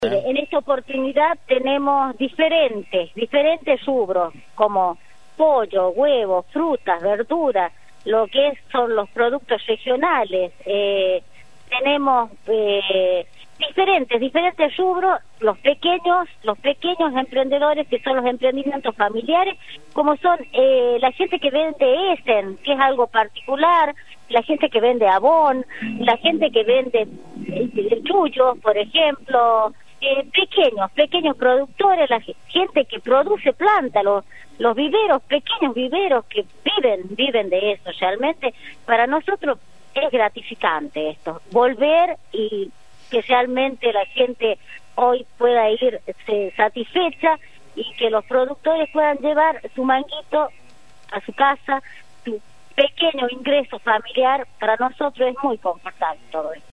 En esta oportunidad tenemos diferentes rubros, como pollo, huevos, frutas, verduras, lo que son los productos regionales. Tenemos diferentes rubros, los pequeños emprendedores, que son los emprendimientos familiares, como son la gente que vende Essen, que es algo particular, la gente que vende Avon, la gente que vende chullos, por ejemplo, pequeños productores, la gente que produce plantas, los viveros, pequeños viveros que viven de eso. Realmente para nosotros es gratificante esto, volver y que realmente la gente hoy pueda ir satisfecha y que los productores puedan llevar su manguito a su casa, su pequeño ingreso familiar. Para nosotros es muy confortable todo esto.